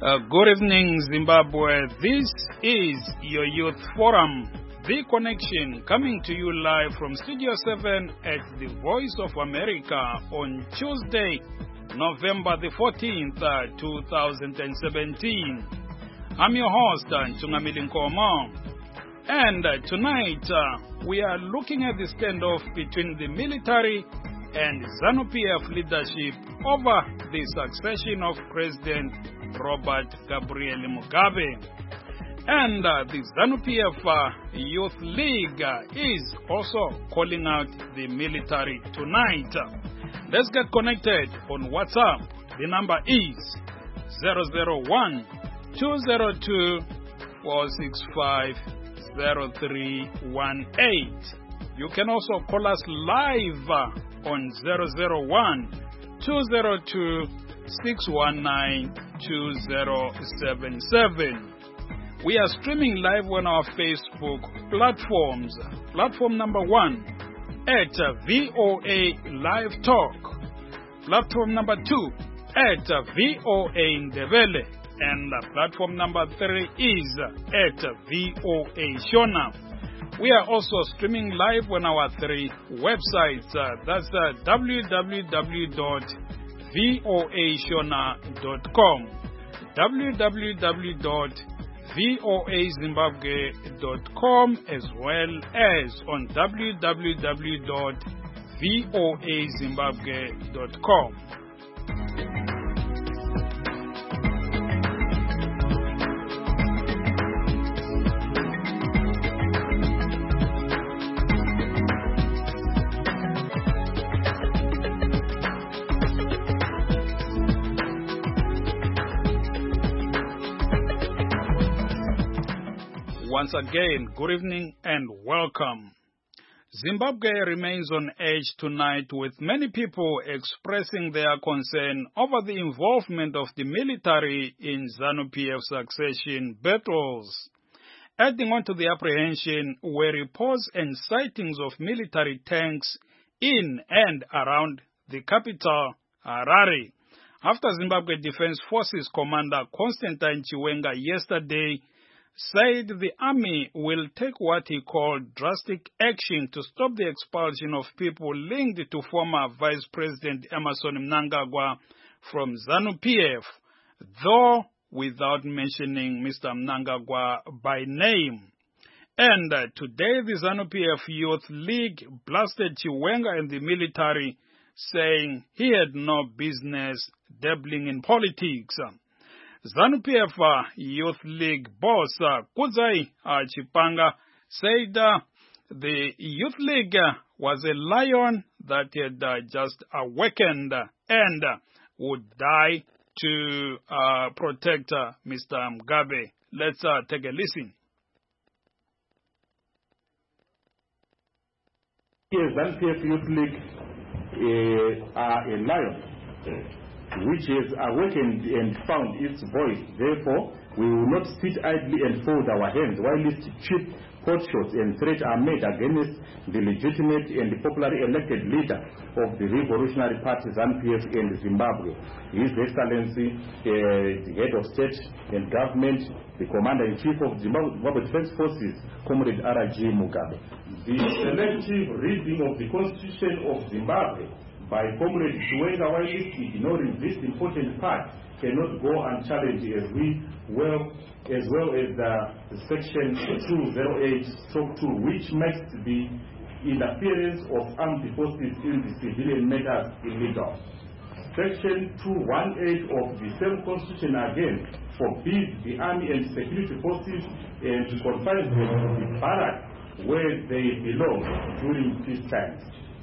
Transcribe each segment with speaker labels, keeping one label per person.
Speaker 1: Good evening, Zimbabwe. This is your Youth Forum, The Connection, coming to you live from Studio 7 at the Voice of America on Tuesday, November the 14th, 2017. I'm your host, Ntungamili Nkomo. And tonight, we are looking at the standoff between the military and ZANU-PF leadership over the succession of President Robert Gabriel Mugabe. And the ZANU-PF Youth League is also calling out the military tonight. Let's get connected on WhatsApp. The number is 001-202-465-0318. You can also call us live on 001-202-619-2077. We are streaming live on our Facebook platforms. Platform number 1 at VOA Live Talk. Platform number 2 at VOA Ndebele. And platform number 3 is at VOA Shona. We are also streaming live on our 3 websites. That's www.voashona.com, www.voazimbabwe.com, as well as on www.voazimbabwe.com. Once again, good evening and welcome. Zimbabwe remains on edge tonight, with many people expressing their concern over the involvement of the military in ZANU-PF succession battles. Adding on to the apprehension were reports and sightings of military tanks in and around the capital, Harare, after Zimbabwe Defense Forces Commander Constantine Chiwenga yesterday said the army will take what he called drastic action to stop the expulsion of people linked to former Vice President Emmerson Mnangagwa from ZANU-PF, though without mentioning Mr. Mnangagwa by name. And today the ZANU-PF Youth League blasted Chiwenga and the military, saying he had no business dabbling in politics. ZANU-PF Youth League boss Kudzai Chipanga said the Youth League was a lion that had just awakened and would die to protect Mr. Mugabe. Let's take a listen.
Speaker 2: Yes, ZANU-PF Youth League are a lion which has awakened and found its voice. Therefore, we will not sit idly and fold our hands while cheap potshots and threats are made against the legitimate and the popularly elected leader of the Revolutionary Party, ZANU-PF in Zimbabwe, His Excellency, the Head of State and Government, the Commander-in-Chief of Zimbabwe Defense Forces, Comrade R.G. Mugabe. The selective reading of the Constitution of Zimbabwe by Comrade Chiwenga, while ignoring this important part, cannot go unchallenged, as well as the Section 208-2, which makes the interference of armed forces in the civilian matters illegal. Section 218 of the same Constitution again forbids the army and security forces and confines them to the barracks where they belong during peace times.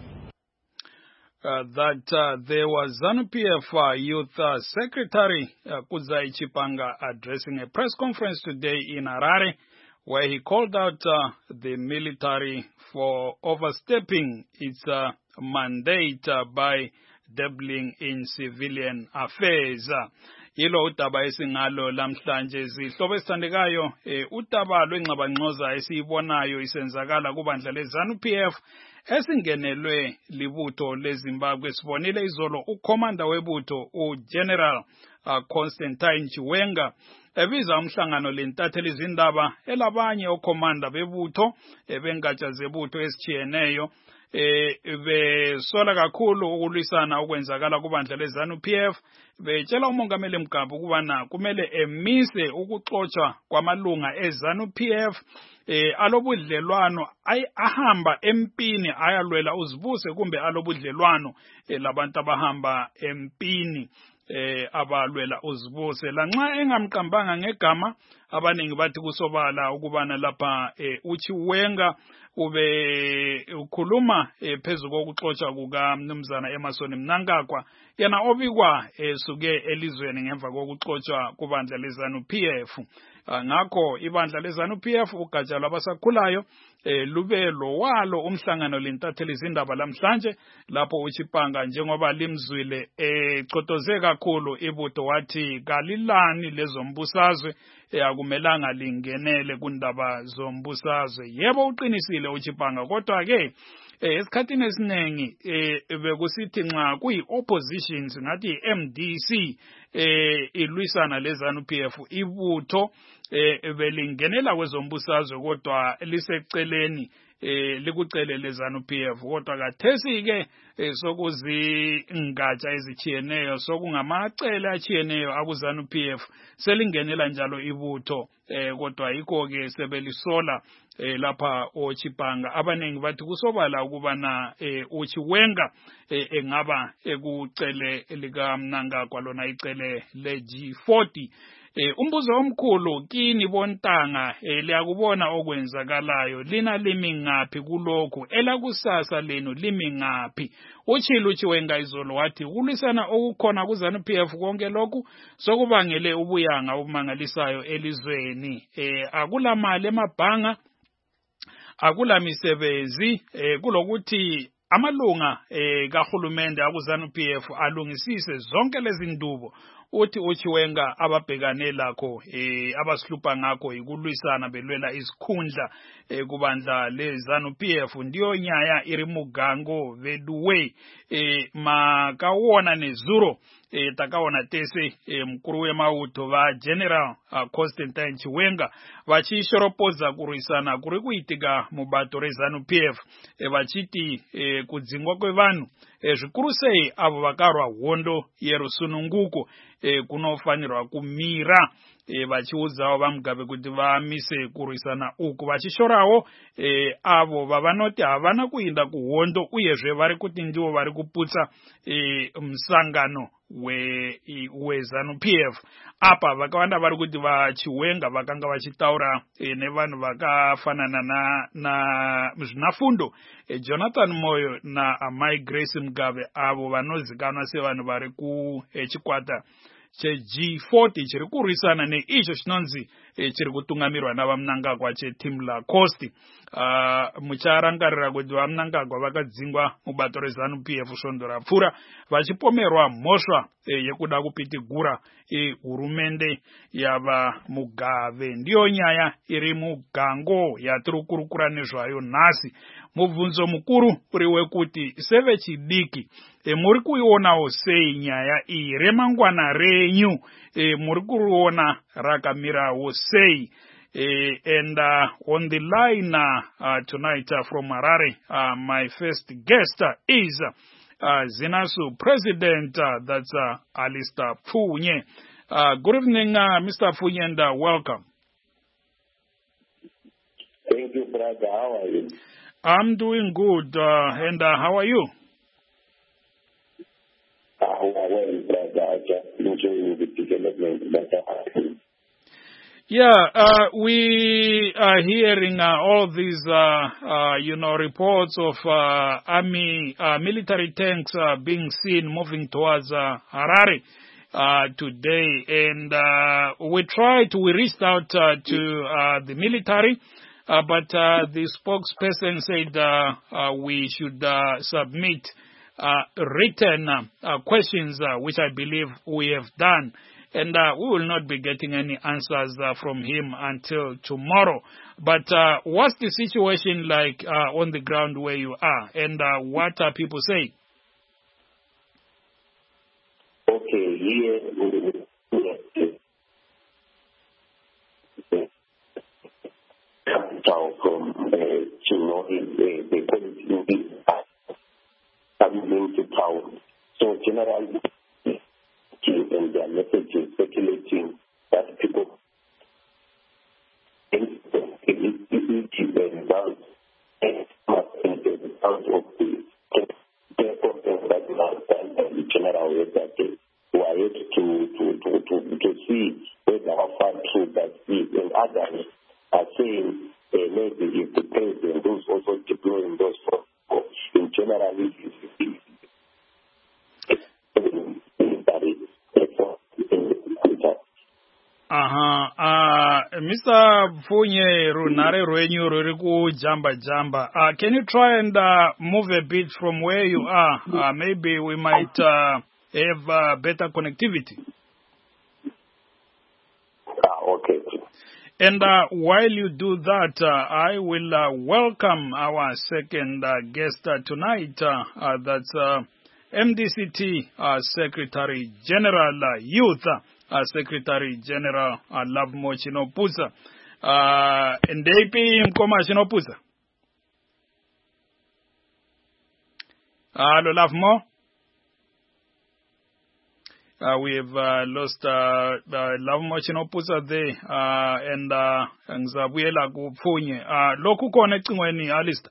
Speaker 1: There was ZANU-PF Youth Secretary Kudzai Chipanga addressing a press conference today in Harare, where he called out the military for overstepping its mandate by dabbling in civilian affairs. Yilo utaba esingalo lamhlanje zihlobo esithandekayo utaba lwengxabangxoza esiyibonayo isenzakala kubandla leZANU-PF esingenelwe libutho leZimbabwe. Sibonile izolo ukomanda webutho uGeneral Constantine Chiwenga ebiza umhlangano lentatheli izindaba elabanye okhomanda bebutho bengatsha zebutho esichiyeneyo besola kakhulu ukulwisana okwenzakala kubandla leZANU-PF betshela umongameli Mgaba ukubana kumele emise ukuxotsha kwamalunga eZANU-PF alobudlelwano ahamba empini ayalwela uzibuse kumbe alobudlelwano labantu abahamba empini abalwela uzibuse lanxa engamqambanga ngegama abaningi bathi kusobala ukubana lapha uChiwenga ube ukhuluma phezulu kokuxotsha kukaMnumzana Emmerson Mnangagwa yena obikwa esuke elizweni ngemva kokuxotsha kubandla leZANU-PF. Ngakho ibandla leZANU-PF ugatsha lwabasakhulayo lube lowalo umhlangano lentatheli izindaba lamhlanje lapho uChipanga njengoba limzwile ecotoze kakhulu ibutho wathi kalilani lezombusazwe akumelanga lingenele kundaba zombusazwe. Yebo uqinisile uChipanga kodwa ke esikhathini esiningi bekusithi nxa kuyi opposition singathi MDC ilwisana leZANU-PF ibutho belingenela kwezombusazwe kodwa liseceleni likucele leZANU-PF kodwa kathesi ke sokuzingatsha ezichiyeneyo sokungamacele achiyeneyo akuZANU-PF selingenela njalo ibutho kodwa yikho ke sebelisola lapha oChipanga abaningi bathi kusobala ukubana uChiwenga engaba ekucele lika Mnangagwa lona icele leG40. Umbuzo omkhulu kini bontanga liyakubona okwenzakalayo lina limi ngaphi kulokhu elakusasa lenu limi ngaphi uchilo uChiwenga izolo wathi kulwisana okukhona kuZANU-PF konke lokhu sokubangele ubuyanga obumangalisayo elizweni akula mali emabhanga akula misebenzi kulokuthi amalunga kahulumende akuZANU-PF alungisise zonke lezi ndubo uthi uChiwenga ababhekane lakho abasihlupha ngakho ikulwisana belwela isikhundla kubandla leZANU-PF ndiyo nyaya iri mugango veduwe makawona nezuro takawona tese mkuru wemauto va General Constantine Chiwenga vachishoropoza kurwisana kuri kuitika mubato reZANU-PF vachiti kudzingwa kwevanhu zvikuru sei avo vakarwa hondo yerusununguko kunofanirwa kumira vachiudzawo vaMugabe kuti vamise kurwisana uku vachishorawo avo vavanoti havana kuinda kuhondo uyezve vari kuti ndivo vari kuputsa musangano weZANU-PF apa vakawanda vari kuti vaChiwenga vakanga vachitaura nevanhu vakafanana na zvinafundo Jonathan Moyo na Amai Grace Mugabe avo vanozikanwa sevanhu vari kuchikwata cheG40 chiri kurwisana neicho chinonzi chiri kutungamirwa navaMnangagwa cheTimla Coast. Mucharangarira kuti vaMnangagwa vakadzingwa mubato reZANU-PF svondo rapfuura vachipomerwa mhosva yekuda kupitigura hurumende yava Mugabe. Ndiyo nyaya iri mugango yatiri kukurukura nezvayo nhasi. Mubvunzo mukuru uri wekuti sevechidiki muri kuionawo sei nyaya iyi remangwana renyu muri kuriona rakamirawo sei? And on the line tonight from Harare, my first guest is ZINASU President, that's Alistair Pfunye. Good evening, Mr. Pfunye, and welcome.
Speaker 3: Thank you, brother. How are you?
Speaker 1: I'm doing good, and how are you?
Speaker 3: Well, brother, just enjoying the development that are happening.
Speaker 1: Yeah, we are hearing all these, reports of army military tanks being seen moving towards Harare today, and we reached out to the military, but the spokesperson said we should submit written questions, which I believe we have done. And we will not be getting any answers from him until tomorrow. But what's the situation like on the ground where you are? And what are people saying?
Speaker 3: Okay, here from the quality coming to town. So generally, and their messages circulating that people think the results of the general way that they were yet to see whether how far true that is, and others are saying maybe if the president who's also deploying those forces in general
Speaker 1: Mr. Funye Runare Ruenyu Ruriku Jamba. Can you try and move a bit from where you are? Maybe we might have better connectivity.
Speaker 3: Okay.
Speaker 1: And while you do that, I will welcome our second guest tonight. That's MDCT Secretary General Youth. Secretary General Lovemore Chinoputsa. Ndepi mkoma Chinoputsa. Hello, Lovemore. We have lost Lovemore Chinoputsa there, and ngizabuyela kuPhunye. Lokhu khona ecingweni Alistair.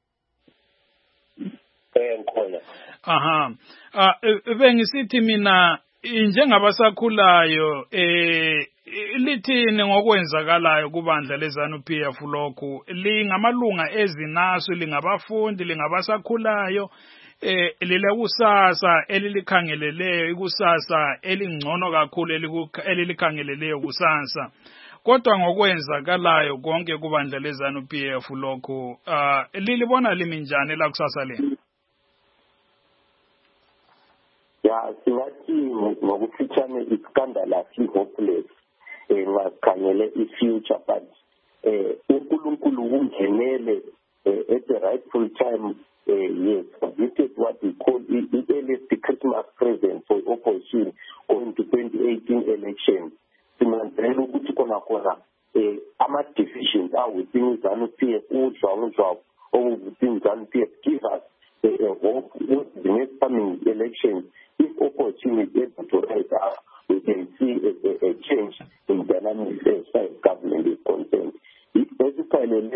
Speaker 1: Bengisithi mina njengabasakhulayo lithini ngokwenzakalayo kubandla leZANU-PF lokhu lingamalunga ezinaso lingabafundi lingabasakhulayo lile kusasa elilikhangeleleyo ikusasa elingcono kakhulu elilikhangeleleyo kusasa kodwa ngokwenzakalayo konke kubandla leZANU-PF lokhu lilibona liminjani la kusasa le
Speaker 3: Yeah, singathi ngokufitshane iscandalously hopeless ngakhangele i-future but uNkulunkulu ungenele at the rightful time. Yes, this is what we call the earliest Christmas present for opposition going to 2018 elections. Sinanzela ukuthi khona ama-divisions within ZANU-PF udlwa within ZANU-PF give us hope with the next coming elections. If opposition is able to rise up, we can see a change in dynamics as far as government is concerned. If basically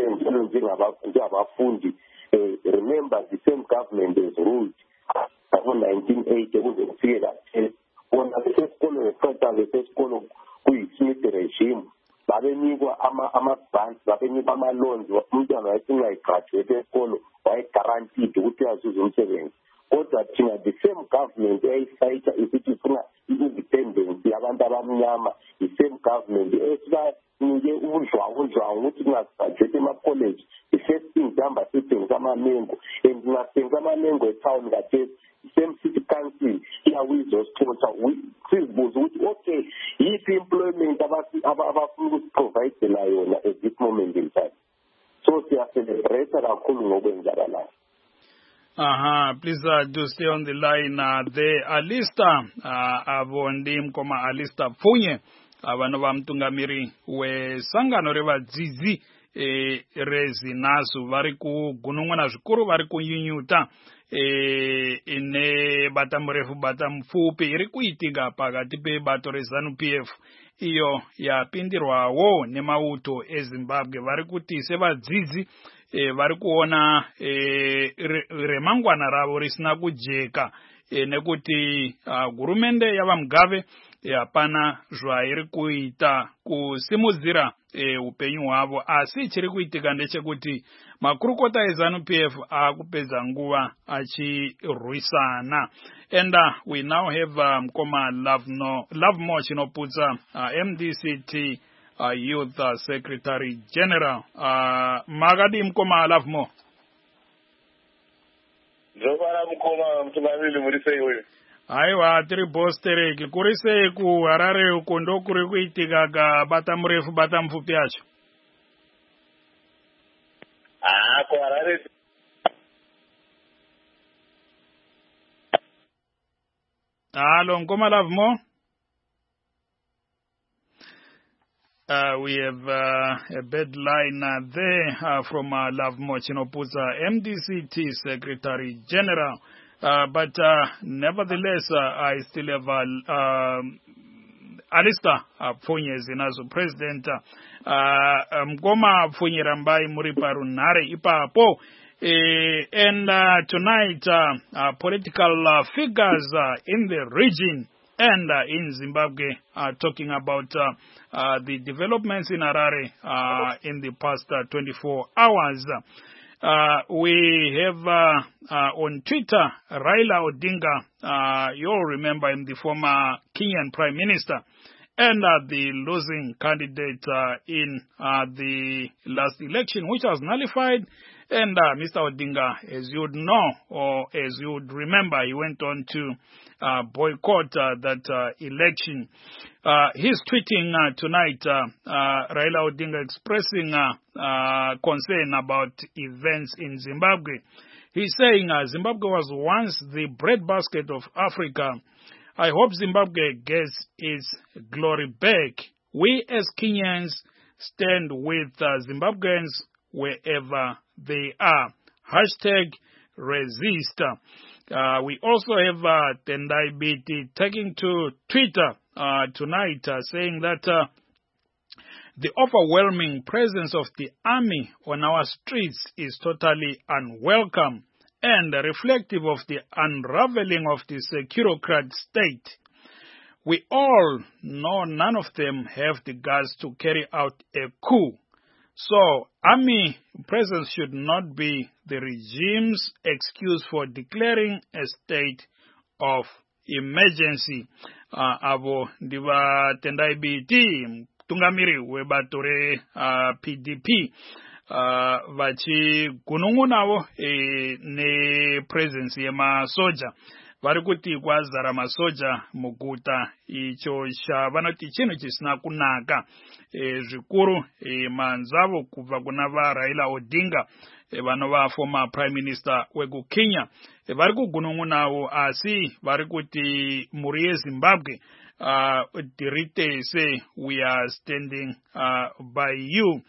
Speaker 3: remember the same government is ruled from 1980 with a fear that when the first school Smith regime, babenikwa ama-grants, babenikwa ama-loans, umntwana wayesingayigraduate esikolo waye-guaranteed ukuthi uyazuza umsebenzi. Kodwa thina the same government eyayifayitha isithi ifuna i-independence yabantu abamnyama, the same government esibanike udlwawu ukuthi kungagraduate ema-college. The first thing sihamba sithengisa amamengo, and singathengisa amamengo etown kathesi same city council iyawizosixotsha sizibuza ukuthi okay yiphi employment abafuna ukusiprovayidela yona at this moment in time. So siyacelebrate kakhulu ngokwenzakalayo.
Speaker 1: Please do stay on the line there. Alistair Avondi mkoma Alistair Funye abantu bamtungamiri wesangano revadzidzi rezinasu vari kugunun'wana zvikuru vari kunyunyuta ine bata murefu bata mupfupi iri kuitika pakati pebato reZANU-PF iyo yapindirwawo nemauto eZimbabwe vari kuti sevadzidzi vari kuona remangwana ravo risina kujeka nekuti hurumende yavaMugabe hapana zvairi kuita kusimudzira upenyu hwavo asi chiri kuitika ndechekuti makurukota eZANU-PF akupedza nguva achirwisana. And we now have mkoma Lovemore Chinoputsa, MDCT Youth Secretary General. Magadi mkoma Lovemore.
Speaker 4: Zobara mkoma mtungamili murisei wewe.
Speaker 1: Aiwa tiri bostereki kurisei ku Harare uko ndo kuri kuitika ka bata mrefu bata mfupi acho.
Speaker 4: Ku Harare
Speaker 1: Halo mkoma Lovemore. We have a bad line there from Love Mochinopuza, MDCT Secretary General. But nevertheless, I still have Alistair Pfunyezi Zinazo President Mgoma Pfunyirambai Muriparu Nare Ipapo. And tonight, political figures in the region and in Zimbabwe are talking about the developments in Harare in the past 24 hours. We have on Twitter Raila Odinga, you all remember him, the former Kenyan Prime Minister, and the losing candidate in the last election, which was nullified. And Mr. Odinga, as you would know, or as you would remember, he went on to boycott that election. He's tweeting tonight, Raila Odinga expressing concern about events in Zimbabwe. He's saying Zimbabwe was once the breadbasket of Africa. I hope Zimbabwe gets its glory back. We as Kenyans stand with Zimbabweans wherever they are. Hashtag resist. We also have Tendai BT taking to Twitter tonight saying that the overwhelming presence of the army on our streets is totally unwelcome and reflective of the unraveling of the securocrat state. We all know none of them have the guts to carry out a coup. So, army presence should not be the regime's excuse for declaring a state of emergency. Avo ndiva Tendai BT, tungamiri webatore PDP, vachi gunungunawo ne presence yema soja. Varikuti kwazara masoja muguta icho vanoti chino chisina kunaka zvikuru manzavo kubva kuna Raila Odinga vanova former prime minister wegu Kenya vari kugunungunawo asi vari kuti muri yeZimbabwe dirite say we are standing by you.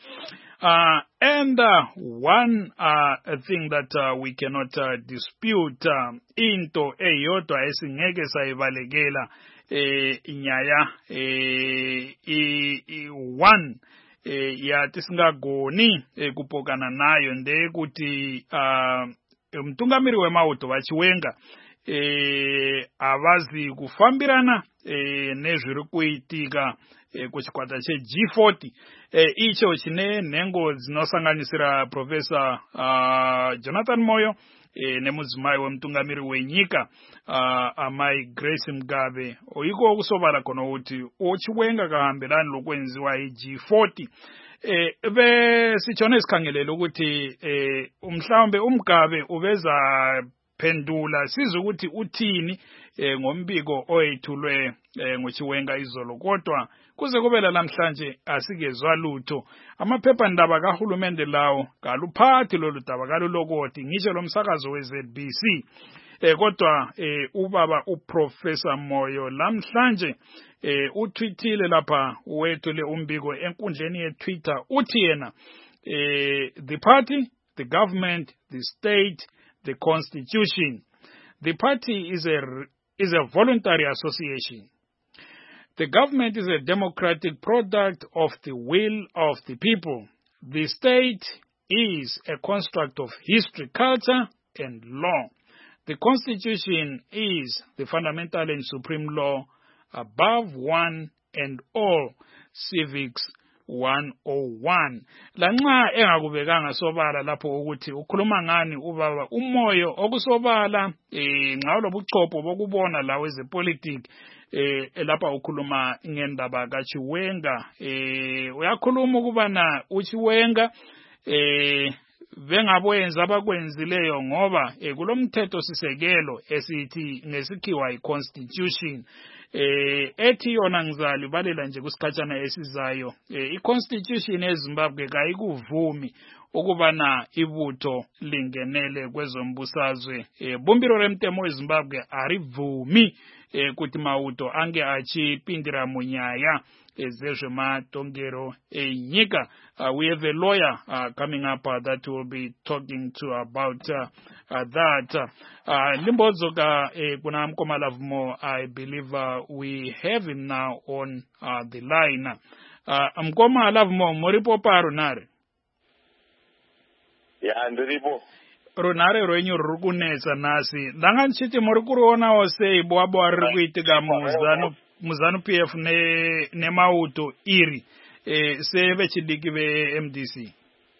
Speaker 1: And one thing that we cannot dispute into eyodwa esingeke sayibalekela inyaya one yathi singagoni kupokana nayo ndekuti mtungamiri wemauto vachiwenga avazi kufambirana nezviri kuitika kuchikwata cheG40 icho chine nhengo dzinosanganisira Professor Jonathan Moyo nemudzimai wemutungamiri wenyika amai Grace Mugabe oiko kusovala kono kuti ochiwenga kahambirani lokwenziwa iG40 sichone sikhangelele ukuthi umhlawumbe uMgabe ubeza pendula sizwe ukuthi uthini ngombiko oyithulwe ngochiwenga izolo kodwa kuze kubela namhlanje asikezwa lutho amaphephandaba kahulumende lawo kaluphathi lolu daba kalulokoti ngisho lomsakazo weZBC kodwa ubaba uProfessor Moyo lamhlanje utweetile lapha wethule umbiko enkundleni yeTwitter uthi yena the party, the government, the state, the constitution. The party is a voluntary association. The government is a democratic product of the will of the people. The state is a construct of history, culture, and law. The constitution is the fundamental and supreme law above one and all civics 101. Lanxa engakubekanga sobala lapho ukuthi ukhuluma ngani ubaba umoyo okusobala nxa lobuchopho bokubona la wezepolitiki lapha ukhuluma ngendaba kaChiwenga uyakhuluma ukubana uChiwenga bengabwenza abakwenzileyo ngoba kulomthetho sisekelo esithi ngesikhiwa iconstitution ethi yona ngizali balela nje kusikhatshana esizayo iconstitution eZimbabwe kayikuvumi ukubana ibutho lingenele kwezombusazwe bumbiro remtemo eZimbabwe arivumi kuti mauto ange achipindira munyaya ezvezvematongero enyika. We have a lawyer coming up that will be talking to about that. Limbodzoka kuna Mkoma Lavmo, I believe we have him now on the line. Mkoma Lavmo, muripo pa Runare?
Speaker 4: Ya, ndiripo.
Speaker 1: Runare rwenyu ruri kunetsa nasi. Ndanga nchiti muri kurionawo sei bwabwa riri kuitika muzanu PF nemauto iri sevechidiki veMDC?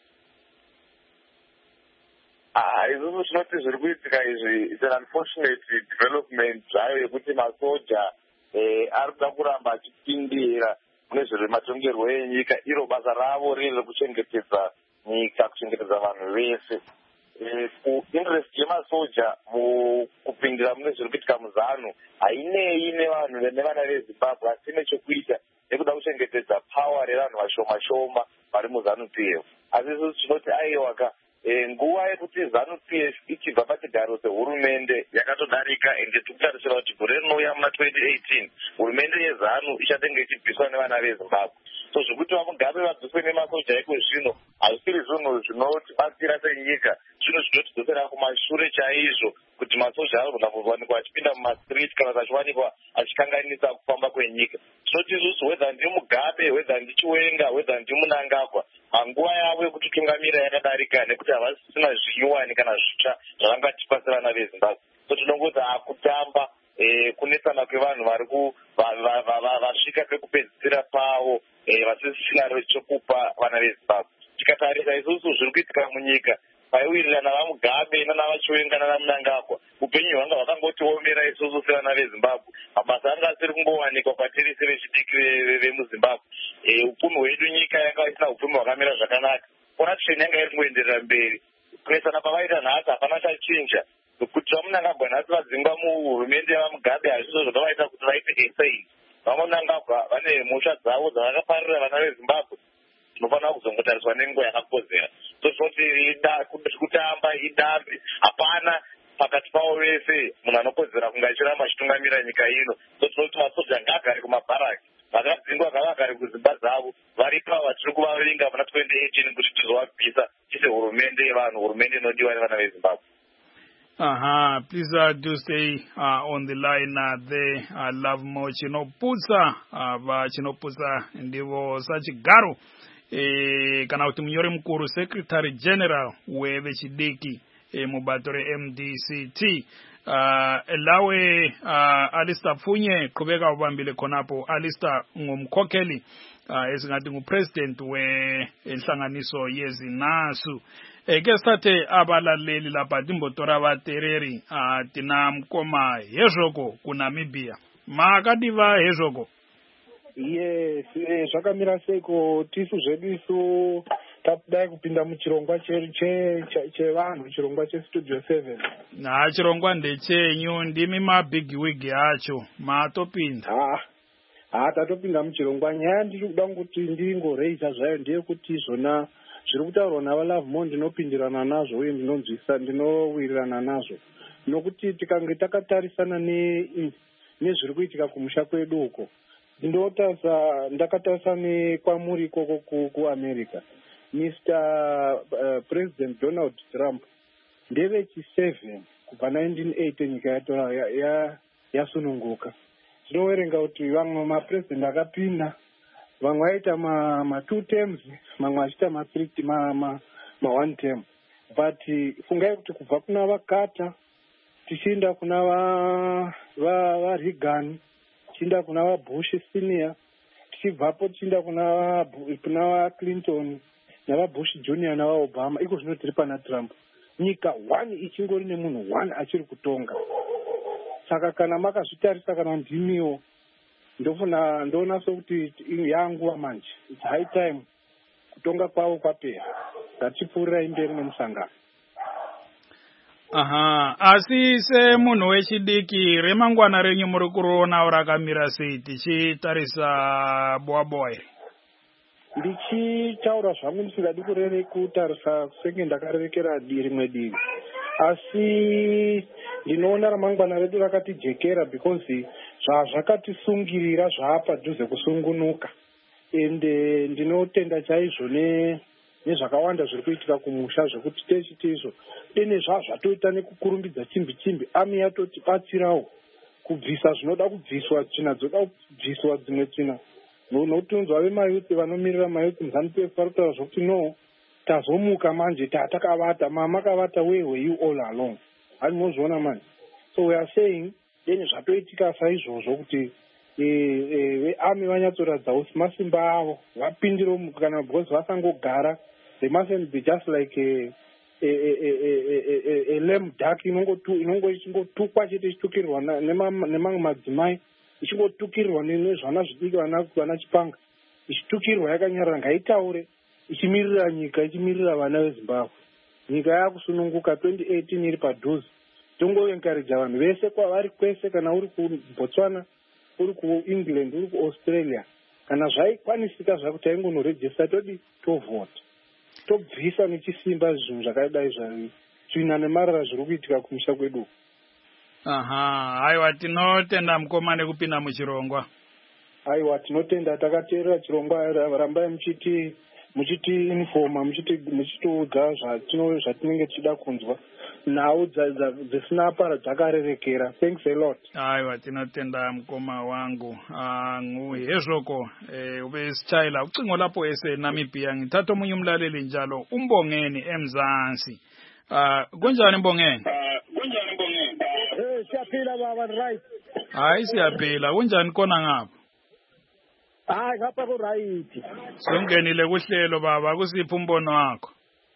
Speaker 4: Izvozvo tinoti zviri kuitika izvi, it's an unfortunate development zvayo yekuti masoja ari kuda kuramba achipindira mune zvematongerwo enyika. Iro basa ravo riri rekuchengetedza nyika, kuchengetedza vanhu vese. Interest yemasoja mukupindira mune zviri kuitika muzanu hainei nevanhu nevana veZimbabwe, asi nechekuita nekuda kuchengetedza power revanhu vashoma shoma vari muzanu PF. Asi isusu tinoti aiwaka nguva yekuti zanu PF ichibva pachigaro sehurumende yakatodarika, ende tikutarisira kuti gore rinouya muna 2018 hurumende yezanu ichatenge ichibviswa nevana veZimbabwe. So zvekuti vamugabe vabviswe nemasoja iko zvino hazvisiri zvinhu zvinotibatsira senyika, zvinhu zvinotidzosera kumashure chaizvo, kuti masoja anogona kuwanikwa achipinda mumastreet kana kuti achiwanikwa achikanganisa kufamba kwenyika. Tinoti isusu wedha ndimugabe, wedha ndichiwenga, wedha ndimunangagwa, panguva yavo yekuti tungamira yakadarika, nekuti havasina zvinyuwani kana zvitsva zvavangatipa sevana veZimbabwe. So tinongoti akutamba kunetsana kwevanhu vasvika pekupedzisira pavo vasisina chokupa vana veZimbabwe. Tikatarisa isusu zviri kuitika munyika paiwirirana vamugabe nanavachiwenga nanamunangagwa, upenyu hwanga hwakangotiomera isusu sevana veZimbabwe. Mabasa anga asiri kungowanikwa kwatiri sevechidiki vemuZimbabwe. Upfumi hwedu nyika yanga isina upfumi hwakamira zvakanaka. Corruption yanga iri kungoenderera mberi. Kunesana pavaita nhasi hapana chachinja. Kuti vamunangagwa nhasi vadzingwa muhurumende yavamugabe hazvizvo zvakavaita kuti vaite essay. Vamunangagwa vane mhosva dzavo dzavakaparira vana veZimbabwe. Tinofanira kuzongotariswa nenguva yakakodzera. So tinoti kutamba idambi, hapana pakati pavo vese munhu anokodzera kunge achiramba achitungamira nyika ino. So tinoti masoja ngaagare kumabharaki, vakadzingwa ngavagare kudzimba dzavo, varipa vatiri kuvavinga muna 2018 kuti tizovabvisa tise hurumende yevanhu, hurumende inodiwa nevana veZimbabwe.
Speaker 1: Please do stay on the line there. Love mo chinoputsa chinoputsa ndivo sachigaro kana kuti munyori mukuru Secretary General wevechidiki mubato reMDCT. Lawe Alistair Pfunye qhubeka ubambile khonapo. Alistair ngumkhokheli esingathi ngupresident wenhlanganiso yezinasu. Ke sathe abalaleli lapha timbotora vatereri tina Mkoma Hezhoko kuNamibia. Makadiva Hezhoko?
Speaker 5: Yes, zvakamira seiko tisu zvedu isu tapedai kupinda muchirongwa chevanhu, chirongwa chestudio 7.
Speaker 1: Chirongwa ndechenyu, ndimi mabig wig acho matopinda.
Speaker 5: Tatopinda muchirongwa. Nyaya ndiri kuda kuti ndingoreisa zvayo ndeyekuti zvona zviri kutaurwa navaLovemore ndinopindirana nazvo uye ndinowirirana nazvo, nokuti tikange takatarisana nezviri kuitika kumusha kwedu uko, ndakatarisana kwamuri ikoko kuAmerica. Mr. President Donald Trump ndevechi7 kubva 1980 nyika yasununguka. Tinowerenga kuti vamwe mapresident akapinda, vamwe vaita ma2 terms, mamwe achiita ma1 term. But fungai kuti kubva kuna vaCarter tichienda kuna vaReagan, tichienda kuna vaBush senior, tichibvapo tichienda kuna vaClinton navaBush junior navaObama, iko zvino tiri pana Trump. Nyika 1 ichingori nemunhu 1 achiri kutonga. Saka kana makazvitarisa kana ndimiwo, ndoona sokuti yanguva manje, it's high time kutonga kwavo kwapera, ngatipfuurirai mberi nemusangano.
Speaker 1: Asi semunhu wechidiki remangwana renyu muri kuronawo rakamira sei tichitarisa bwabwa iri?
Speaker 5: Ndichitaura zvangu ndisingadi kutarisa senge ndakarerekera rimwe divi, asi ndinoona ramangwana redu rakatijekera because zvazvakatisungirira zvaapadhuze kusungunuka. and ndinotenda chaizvo nezvakawanda zviri kuitika kumusha zvekuti techiti izvo dene zvatoita nekukurumbidza chimbi ami yatotibatsirawo kubvisa zvinoda kubviswa, tsvina dzoda kubviswa dzimwe tsvina. Nokutunzwa vemayuthi vanomirira mayuthi muzanupf vari kutaura zvokuti no, tazomuka manje tatakavata, mamakavata where were you all along? Hani mozviona manje. So we are saying deni zvatoitika saizvozvo kuti veami vanyatsoratidzawo masimba avo vapindiro kana because vasangogara, they mustn't be just like a lame duck inongo ichingotukwa chete ichitukirwa nemamwe madzimai, ichingotukirirwa nezvana zvidiki vana chipanga, ichitukirwa yakanyarara. Ngaitaure ichimirira nyika, ichimirira vana veZimbabwe. Nyika yakusununguka 2018 iri padhuze. Tongoencourage vanhu vese kwavari kwese, kana uri kuBotswana, uri kuEngland, uri kuAustralia, kana zvaikwanisika zvakuti aingonorejista todi tovhota, tobvisa nechisimba zvinhu zvakadai tsvina nemarara zviri kuitika kumusha kwedu.
Speaker 1: Aiwa, tinotenda mukoma nekupinda muchirongwa.
Speaker 5: Aiwa, tinotenda, takateerera chirongwa. Rambai muchiti informa, muchitiudza zvatinenge tichida kunzwa, nhau dzisina para dzakarerekera. Thanks a lot.
Speaker 1: Aiwa, tinotenda mukoma wangu. Hezvoko ube sichayila ucingo lapho eseNamibia. Ngithatha omunye umlaleli njalo, uMbongeni eMzansi. Kunjani Mbongeni?
Speaker 6: Siyaphila baba, right?
Speaker 1: Hayi siyaphila. Kunjani kona ngapha?
Speaker 6: Hayi ngapha ku right.
Speaker 1: Songenile kuhlelo baba, kusiphi umbono wakho?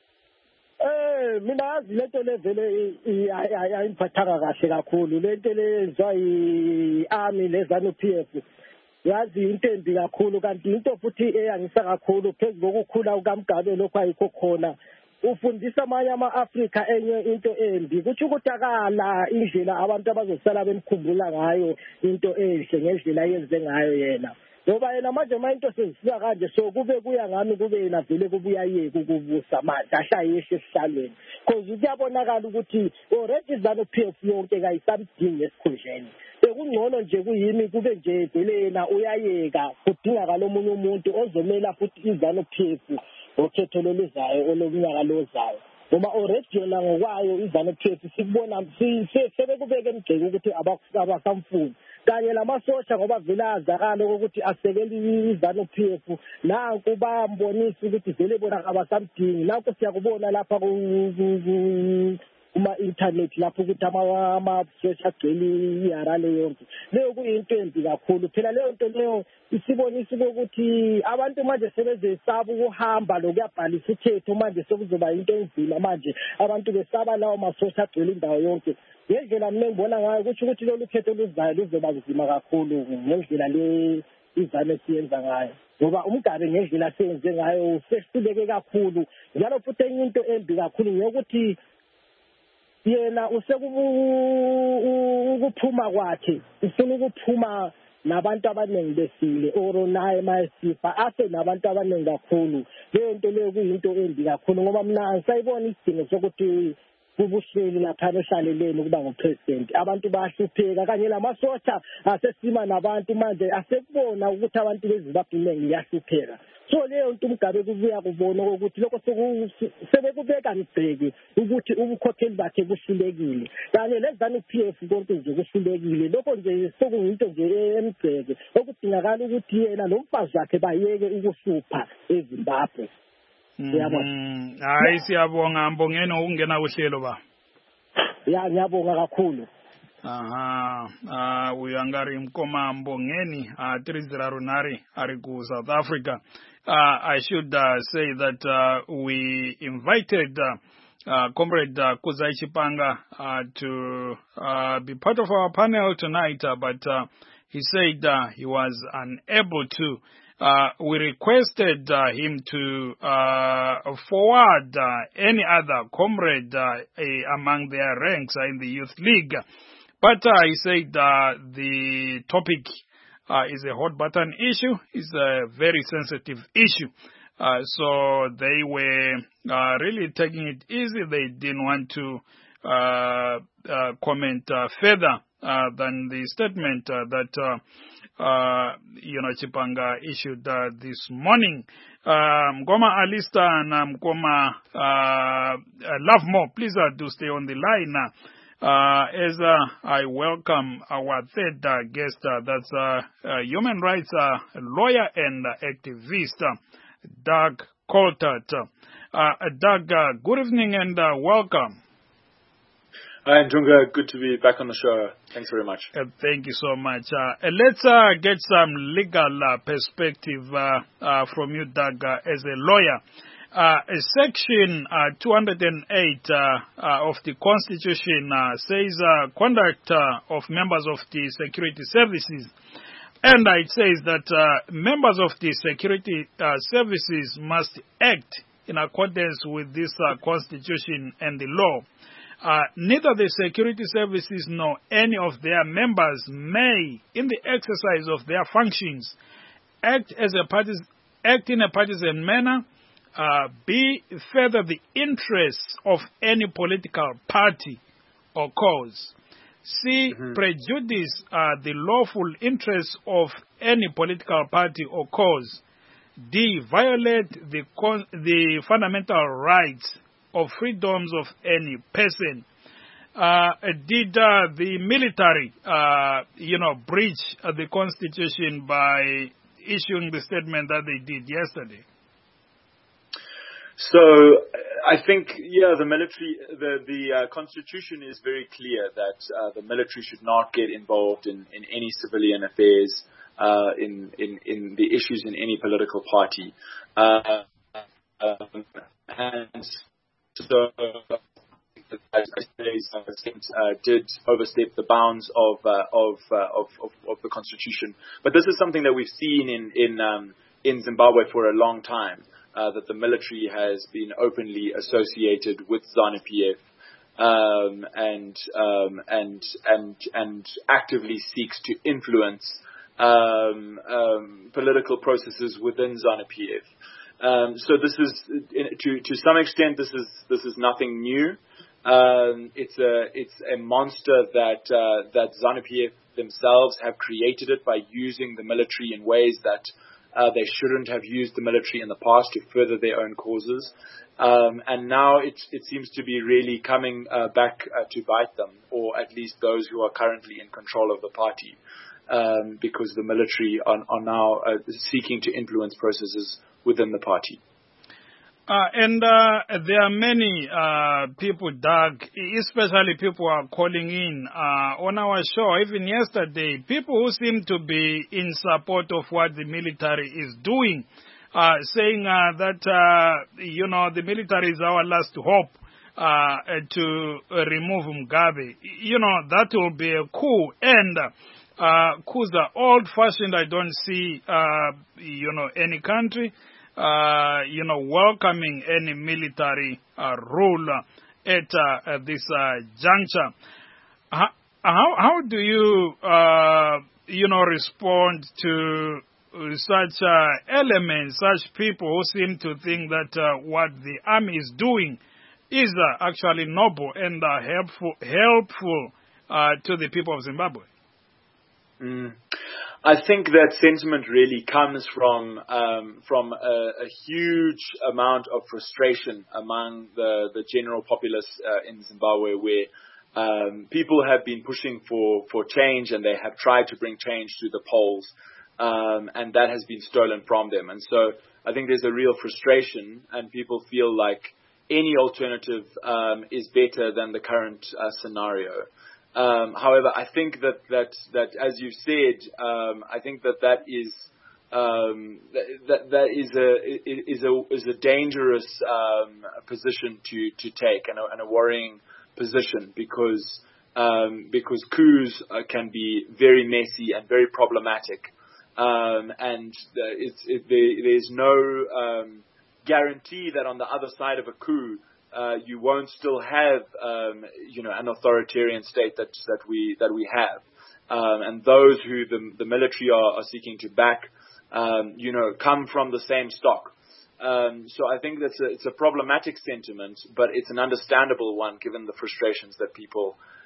Speaker 6: Mina yazi lento levele ayiphathanga kahle kakhulu. Lento lenzwa iArmy leZANU-PF. Yazi into embi kakhulu, kanti into futhi eyangisa kakhulu phezu kokukhula ukaMgabe lokho ayikho khona. Ufundisa amanye ama-Afrika enye into embi, kuthi ukuthi akala indlela abantu abazosala bemkhumbula ngayo into enhle ngendlela yenze ngayo yena. Ngoba yena manje into sezisiya kanje, so kube kuya ngami kube yena vele kubuya yeke ukubusa manje ashaye esihlalweni, because kuyabonakala ukuthi already ZANU-PF yonke kayisamdingi esikhundleni. Bekungcono nje kuyimi kube nje vele yena uyayeka, kudingakala omunye umuntu ozomela futhi iZANU-PF okhetho loluzayo olomnyaka lozayo. Noma already yona ngokwayo iZANU-PF sikubona sebekubeka emgceke ukuthi abasamfuni, kanye lamasosha ngoba vele azakala ukuthi asekele iZANU-PF. Nanku bambonisa ukuthi vele bona abasamdingi. Nanku siyakubona lapha kuma-internet lapho ukuthi amasosha agcwele iharale yonke. Leyo kuyinto embi kakhulu. Phela leyo nto leyo isibonisa ukuthi abantu manje sebezesaba ukuhamba lokuyabhalisa ukhetho, manje sekuzoba into enzima manje abantu besaba lawo masosha agcwele indawo yonke. Ngendlela mina ngibona ngayo kuthi ukuthi lolu khetho luzayo luzoba nzima kakhulu ngendlela le iZANU siyenza ngayo, ngoba uMgabe ngendlela seyenze ngayo sehluleke kakhulu. Njalo futhi enye into embi kakhulu ngeyokuthi yena usekuphuma kwakhe ufuna ukuphuma nabantu abaningi besile oro naye mayisifa ase nabantu abaningi kakhulu. Leyo nto leyo kuyinto embi kakhulu, ngoba mina angisayibona isidingo sokuthi kubuhleli lapha behlaleleni ukuba ngupresident. Abantu bayahlupheka kanye lamasosha asesima nabantu manje asekubona ukuthi abantu beZimbabwe ngiyahlupheka. So leyo nto uMgabe kubuya kubona ukuthi lokho sebekubeka ngibheke ukuthi ubukhokheli bakhe buhlulekile, kanye leZANU-PF konke nje kuhlulekile. Lokho nje sekuyinto nje emgceke okudingakala ukuthi yena nomfazi wakhe bayeke ukuhlupha eZimbabwe.
Speaker 1: Hayi siyabonga Mbongeni ukungena kuhlelo ba.
Speaker 6: Ya ngiyabonga kakhulu.
Speaker 1: Uyangari mkoma Mbongeni 30 ari ku South Africa. I should say that we invited Comrade Kuzai Chipanga to be part of our panel tonight, but he said he was unable to. We requested him to forward any other comrade among their ranks in the Youth League. But he said the topic is a hot button issue, is a very sensitive issue. So they were really taking it easy. They didn't want to comment further than the statement that Chipanga issued this morning. Mgoma Alista and Mgoma Love More, please do stay on the line. As I welcome our third guest, that's human rights lawyer and activist, Doug Coltart. Doug, good evening and welcome.
Speaker 7: Hi, Njunga. Good to be back on the show. Thanks very much.
Speaker 1: Thank you so much. Let's get some legal perspective from you, Doug, as a lawyer. Section 208 of the Constitution says conduct of members of the security services. And it says that members of the security services must act in accordance with this Constitution and the law. Neither the security services nor any of their members may, in the exercise of their functions, act in a partisan manner, be further the interests of any political party or cause. C, prejudice the lawful interests of any political party or cause. D, violate the fundamental rights of freedoms of any person. Did the military, breach the Constitution by issuing the statement that they did yesterday?
Speaker 7: So I think, the military, the Constitution is very clear that the military should not get involved in any civilian affairs, in the issues in any political party. And so did overstep the bounds of the Constitution. But this is something that we've seen in Zimbabwe for a long time. That the military has been openly associated with ZANU-PF and actively seeks to influence political processes within ZANU-PF. So this is, to some extent, this is nothing new. It's a monster that ZANU-PF themselves have created it by using the military in ways that they shouldn't have used the military in the past to further their own causes. And now it seems to be really coming back to bite them, or at least those who are currently in control of the party, because the military are now seeking to influence processes within the party.
Speaker 1: And there are many people, Doug, especially people who are calling in on our show, even yesterday, people who seem to be in support of what the military is doing, saying that, the military is our last hope to remove Mugabe. That will be a coup. And coups are old-fashioned. I don't see, any country welcoming any military rule at this juncture. How do you, respond to such elements, such people who seem to think that what the army is doing is actually noble and helpful to the people of Zimbabwe?
Speaker 7: I think that sentiment really comes from a huge amount of frustration among the general populace in Zimbabwe, where people have been pushing for change, and they have tried to bring change to the polls, and that has been stolen from them. And so I think there's a real frustration, and people feel like any alternative is better than the current scenario. However, I think that as you said, I think that is a dangerous position to take, and a worrying position, because coups can be very messy and very problematic, and there's no guarantee that on the other side of a coup you won't still have, an authoritarian state that we have, and those who the military are seeking to back, come from the same stock. So I think it's a problematic sentiment, but it's an understandable one given the frustrations that people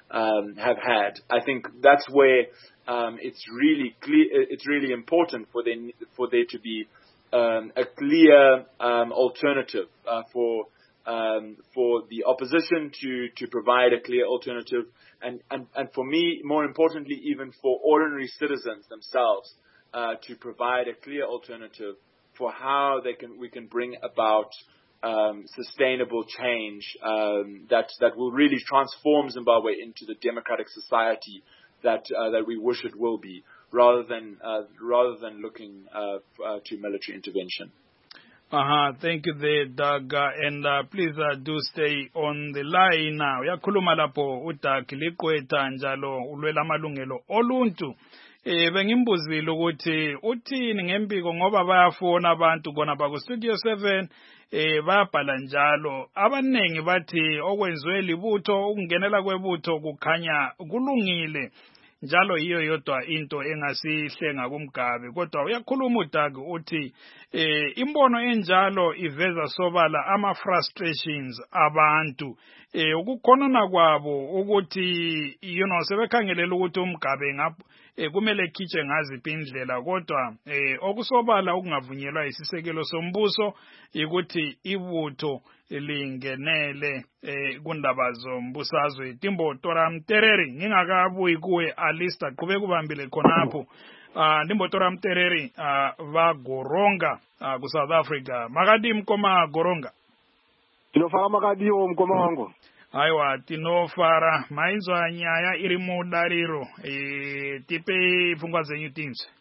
Speaker 7: have had. I think that's where it's really clear. It's really important for there to be a clear alternative for the opposition to provide a clear alternative, and for me, more importantly, even for ordinary citizens themselves, to provide a clear alternative for how we can bring about sustainable change that will really transform Zimbabwe into the democratic society that we wish it will be, rather than looking to military intervention.
Speaker 1: Thank you there, Doug, and please do stay on the line now. Uyakhuluma lapho uDoug Likweta njalo ulwela amalungelo oluntu. Bengimbuzile ukuthi uthini ngempiko ngoba bayafona abantu kona ba ku Studio 7 babhala njalo. Abanengi bathi okwenziwe libutho ukungenela kwebutho kukhanya kulungile. Njalo hiyo yodwa into engasihlenga kumgabe, kodwa uyakhuluma uDoug uthi imbono enjalo iveza sobala ama frustrations abantu ukukhonona kwabo ukuthi sebekhangelela ukuthi umgabe kumele khiche ngaziphi indlela, kodwa okusobala ukungavunyelwa isisekelo sombuso ukuthi ibutho lingenele kundaba zombusazwe. Timbo Tora Mtereri ngingakabuyi kuwe alista qhubeka ubambile khonapho. Timbo Tora Mtereri va Goronga ku South Africa. Makadi mkoma Goronga.
Speaker 8: Tinofara makadiwo mkoma wangu.
Speaker 1: Aiwa tinofara mainzwa nyaya iri mudariro tipe pfungwa dzenyu teams.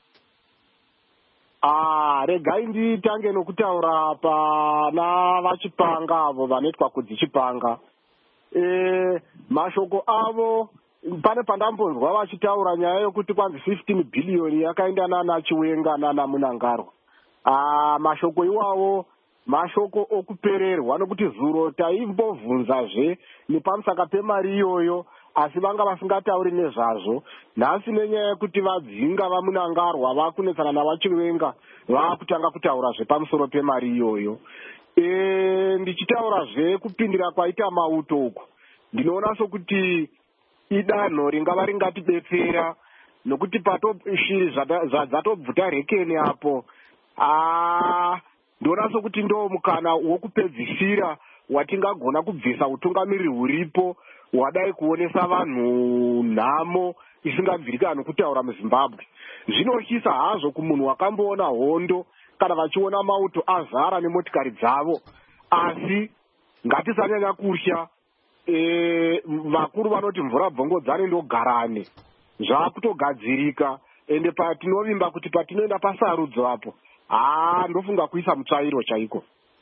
Speaker 8: Regai nditange nokutaura pana vachipanga avo vanoitwa kudzichipanga. Mashoko avo pane pandambonzwa vachitaura nyaya yokuti kwanzi 15 billion yakaenda nana Chiwenga nana Munangaro. Mashoko iwawo mashoko okupererwa nokuti zuro taimbobvunzazve nepamusaka pemari iyoyo, asi vanga vasingatauri nezvazvo. Nhasi nenyaya yekuti vadzinga vaMunangarwa vakunetsana navaChiwenga vakutanga kutaurazve pamusoro pemari iyoyo. Ndichitaurazve kupindira kwaita mauto uku, ndinoona sokuti idanho ringava ringatidetsera, nokuti shiri dzatobvuta rekeni apo. Ndoona sokuti ndo mukana wokupedzisira watingagona kubvisa utungamiriri huripo wadai kuonesa vanhu nhamo isingabvirika nokutaura muZimbabwe. Zvinotyisa hazvo kumunhu wakamboona hondo kana vachiona mauto azara nemotikari dzavo, asi ngatisanyanya kutya. Vakuru vanoti mvura bvongodzane ndogarane, zvakutogadzirika, ende patinovimba kuti patinoenda pasarudzo apo ndofunga kuisa mutsvairo chaiko.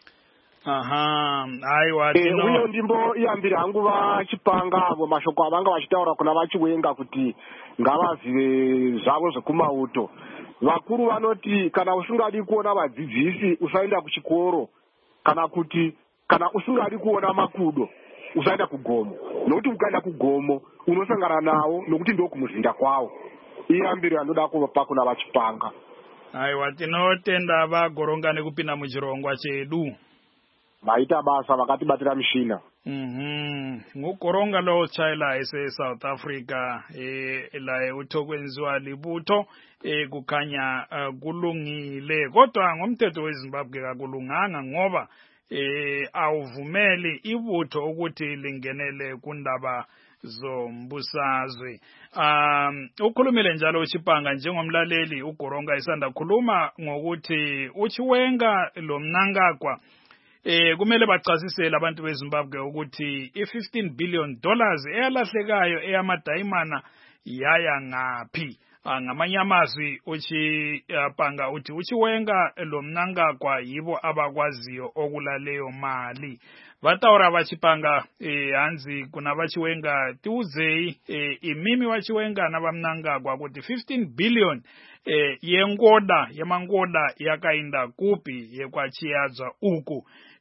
Speaker 1: Aiwa
Speaker 8: uye ndimbo iyambiri hangu vachipanga avo mashoko avanga vachitaura kuna vaChiwenga kuti ngavazive zvavo zvekumauto. Vakuru vanoti kana usingadi kuona vadzidzisi usaenda kuchikoro, kana usingadi kuona makudo usaenda kugomo, nokuti ukaenda kugomo unosangana nawo nokuti ndokumuzinda kwawo. Iyambiri anoda kupa kuna vachipanga.
Speaker 1: Aiwa tinotenda vaGoronga nekupinda muchirongwa chedu.
Speaker 8: Vaita basa vakatibatira mishina.
Speaker 1: Ngugoronga lo chaila South Africa la utokwenziwa libutho kukhanya kulungile, kodwa ngomthetho weZimbabwe kakulunganga ngoba awuvumeli ibutho ukuthi lingenele kundaba zombusazwe. Ukhulumile njalo uChipanga njengomlaleli uGoronga isanda khuluma ngokuthi uChiwenga lo Mnangagwa kumele bachasisele abantu beZimbabwe ukuthi i$15 billion eyalahlekayo eyamadayimana yaya ngaphi. Ngamanye amazwi uChipanga uthi uChiwenga lo Mnangagwa yibo abakwaziyo okulaleyo mali. Vataura vaChipanga hanzi kuna vaChiwenga tiuzei imimi vaChiwenga na vaMnangagwa kuti 15 billion yemangoda yakainda kupi yekwachiyadzwa uku.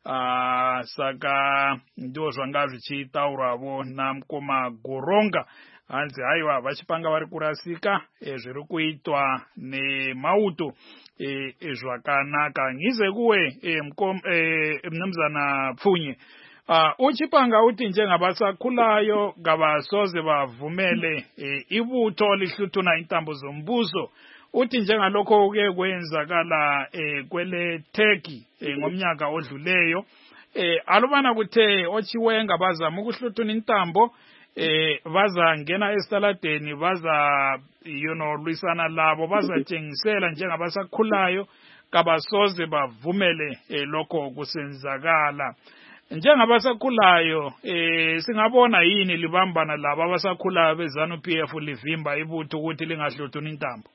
Speaker 1: Saka ndio zvanga zvichitauravo namukoma Goronga. Hanzi haiwa vaChipanga vari kurasika zviri kuitwa nemauto zvakanaka. Ngize kuwe mnumzana Pfunye, uchipanga uthi njengabasakhulayo kabasoze bavumele ibutho lihluthuna intambo zombuso. Uthi njengalokho ke kwenzakala kwele Turkey ngomnyaka odluleyo, alubana kuthe ochiwenga bazama ukuhluthuna intambo, baza ngena esitaladeni, baza lwisana labo, bazatshengisela njengabasakhulayo kabasoze bavumele lokho kusenzakala. Njengabasakhulayo singabona yini libambana labo abasakhulayo beZANU-PF livimba ibutho ukuthi lingahluthuni intambo?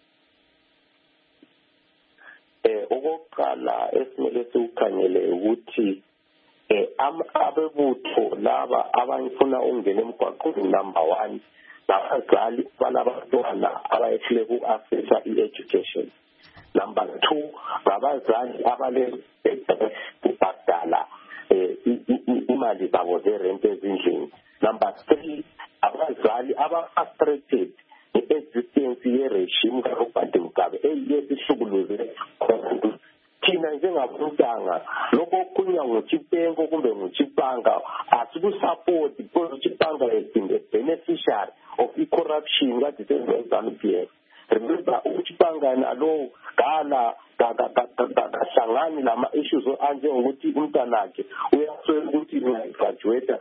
Speaker 3: Okokuqala esimele siukhangele ukuthi abebutho laba abafuna ukungena emgwaqweni number 1 labazali balabantwana abayehlele ku-accessa i-education. Number 2 ngabazali kubhadala imali zabo zerent ezindlini. Number 3 abazali aba-frustrated i-existence ye-regime kaRobert Mugabe eyesihlukuluzile thina njengabontanga lokho okukhulunywa ngoChipengo kumbe ngoChipanga asikusapoti because uChipanga has been a beneficiary of i-corruption kaZANU-PF. Remember uChipanga nalo kahlangani lama issues anjengokuthi umntanakhe uyaswela ukuthi uyagraduate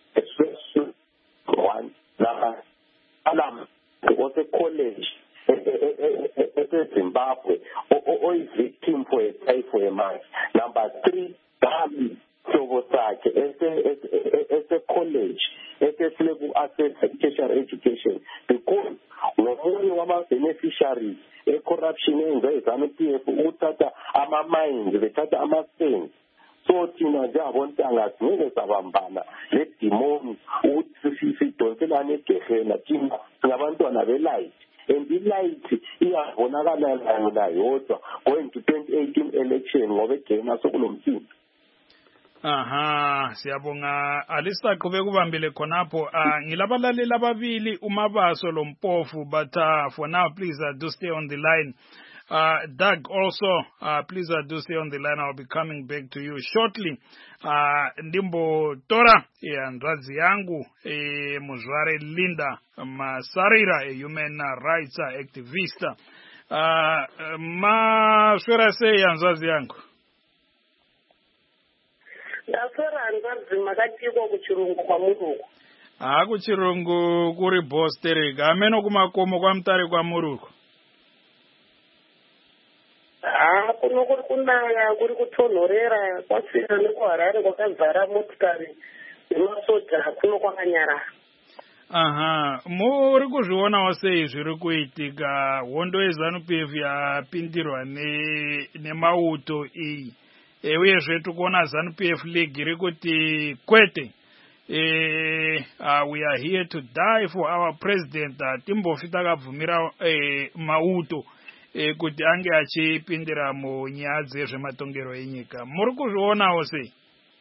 Speaker 3: one alam ose college eZimbabwe or is victim for a pay for a month. Number 3 hlobo sakhe ese college level access education because ngomunye wama beneficiaries corruption enze ZANU-PF uthatha ama-mines bethatha ama-things. So thina njengabontanga ngeke sabambana le demon ukuthi sidonselane egehena thina singabantwana be-light. And the light iyabonakala la yodwa going to 2018 election ngoba egena sokulomthingi.
Speaker 1: Siyabonga Alista qhubeka ubambile khonapho. Ngilabalaleli ababili uMabaso lo Mpofu, but for now please do stay on the line. Doug also, please do stay on the line. I'll be coming back to you shortly. Ndimbo Tora Ndrazi yangu Muzware Linda Masarira, a human rights activist. Maswera se Ndrazi yangu.
Speaker 9: Ndaswera Ndrazi makatiko kuchirungu kwa Muruku.
Speaker 1: Kuchirungu kuri Bosterega. Ameno kumakomo kwa mtari kwa Muruku.
Speaker 9: Kuno kuri kunaya kuri kutonhorera kwasina nekuHarare kwakazara motikari nemasoja kuno kwakanyara.
Speaker 1: Muri kuzvionawo sei zviri kuitika? Hondo yeZANU-PF yapindirwa nemauto iyi, uyezve tikuona ZANU-PF League iri kuti kwete, we are here to die for our president. Timbofi takabvumira mauto kuti ange achipindira munyaya dzezvematongero enyika. Muri kuzvionawo sei?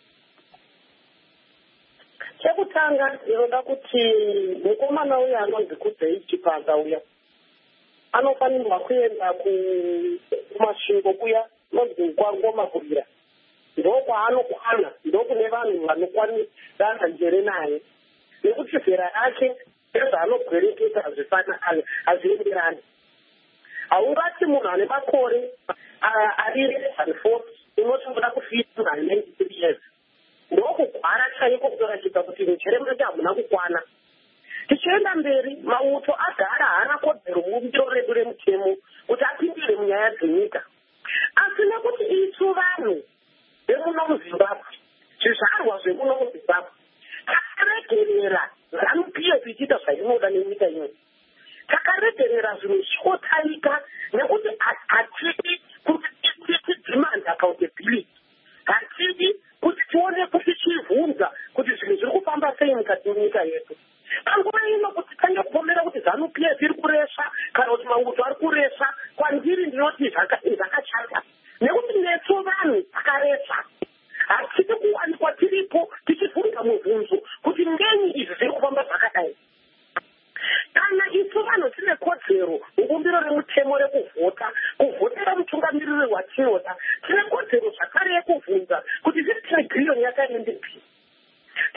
Speaker 9: Chekutanga ndinoda kuti mukomana uya anonzi Kudzei Chipanga uya anofanirwa kuenda kumasvingo kuya nonzi kwaNgomagurira, ndokwaanokwana, ndokune vanhu vanokwanirana njere naye, nekuti zera rake nezvaanogwereketa hazvienderani. Haungati munhu ane makore ari 4 unotoda kufita munhu ane 93 years. Ndokugwara chaiko kutoratidza kuti njere make hamuna kukwana. Tichienda mberi, mauto agara haana kodzero mumbiro redu remutemo kuti apindire munyaya dzenyika. Asi nekuti itu vanhu vemuno muZimbabwe, zvizvarwa zvemuno muZimbabwe, takaregerera ZANU-PF ichiita zvainoda nenyika ino. Takaregerera zvinhu zvikotaika nekuti hatidi kuti tidemand accountability. Hatidi kuti tione kuti chivhunza kuti zvinhu zviri kufamba sei mukati menyika yedu. Panguva ino kuti tange kupomera kuti ZANU-PF iri kuresha kana kuti mauto ari kuresha, kwandiri ndinoti zvakachata. Nekuti nesu vanhu takaresha. Hatidi kuwanikwa tiripo tichivhunza mubvunzo kuti ngenyi izvi zviri kufamba zvakadai. Kana isu vanhu tine kodzero mubumbiro remutemo rekuvhotera mutungamiriri watinoda, tine kodzero zvakare yekuvhunza kuti zviri 3 billion yakaendepi.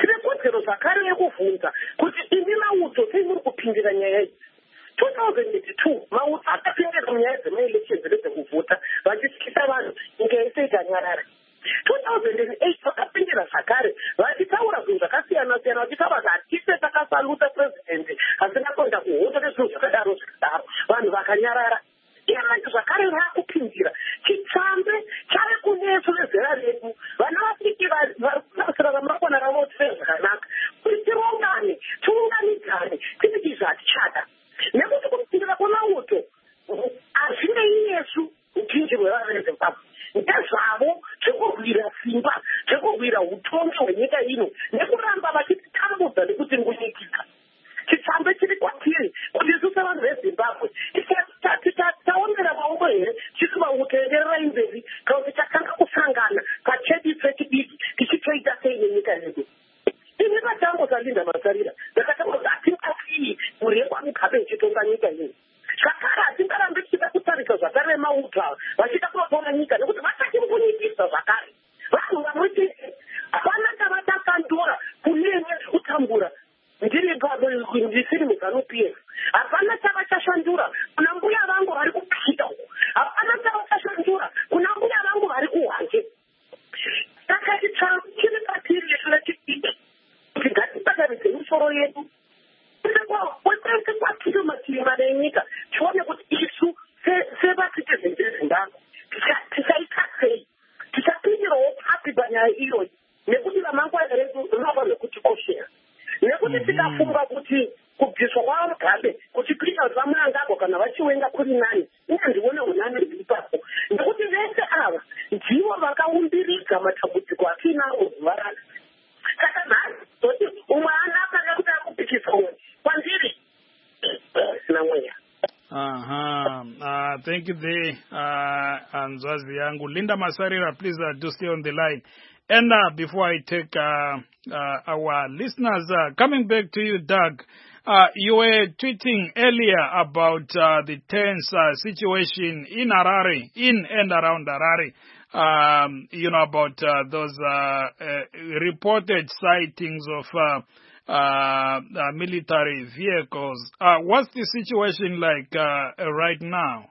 Speaker 9: tine kodzero zvakare yekuvhunza kuti imi mauto sei muri kupindira nyaya idzi. 2002 mauto akapindira munyaya dzemaelections dzekuvhota vachityisa vanhu nyika yese ikanyarara. 2008 vakapindira zvakare vachitaura zvinhu zvakasiyana siyana vachitaura kuti hatise takasaluta purezidendi asinakonda kuhondo nezvinhu zvakadaro zvikadaro vanhu vakanyarara. Iranti zvakare vakupindira chitsambe chave kunesu vezera redu vana vasiki varikudasira ramakona ravo tive zvakanaka kuti tiungane tiunganidzane titi zvatichada nekuti kupindira kwemauto hazvinei nesu uchinji hwevanhu vezimbabwe ndezvavo zvekurwira simba zvekurwira utongi hwenyika ino nekuramba vachititambudza nekuti ngunyikika. Chitsambe chiri kwatiri kuti isu sevanhu vezimbabwe taomera maoko here tisivautenderera imberi kana kuti takanga kusangana pachedu chechidiki tichitoita sei nenyika yedu. Ini vatangoza Linda Matarira ndakatangoza hatingasiyi murekwa mukabe ichitonga nyika ino. Zvakare hatingarambe tichida kutarisa zvakare mauta vachida kunotora nyika nekuti vachachiri kunyikisa zvakare. Vanhu vanoti hapana chavatakandora kunene zvekutambura ndisiri muZANU-PF. Hapana chavachashandura kuna mbuya vangu vari kupita uko. Hapana chavachashandura kuna mbuya vangu vari kuhanje. Saka chiri patiri chechidiki kuti ngatibataridze misoro yedu kwese kwatiri mativi mana enyika tione kuti isu sevacitizens vezimbabwe tichaita sei tichapindirawo pasi panyaya iyoyi nekuti ramangwana redu rinofanira kutikoshera nekuti tikafunga kuti kubviswa kwamugabe kuchikwita kuti vamunangagwa kana vachiwenga kuri nani ina ndione unani riri ipapo nekuti vese ava ndivo vakaumbirika matambudziko atiinawo zuva rano. Saka nhasi zoti umwe anaka nekuti akupikisa umwe kwandiri sina mweya.
Speaker 1: Thank you there, Nzwazi yangu. Linda Masarira, please do stay on the line. And before I take our listeners, coming back to you, Doug, you were tweeting earlier about the tense situation in Harare, in and around Harare, about those reported sightings of military vehicles. What's the situation like right now?